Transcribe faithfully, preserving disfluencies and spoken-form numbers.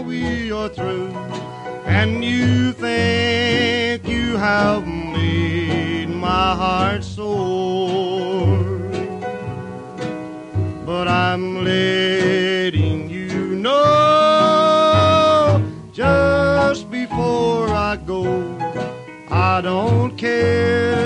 we are through, and you think you have made my heart sore. But I'm letting you know, just before I go, I don't care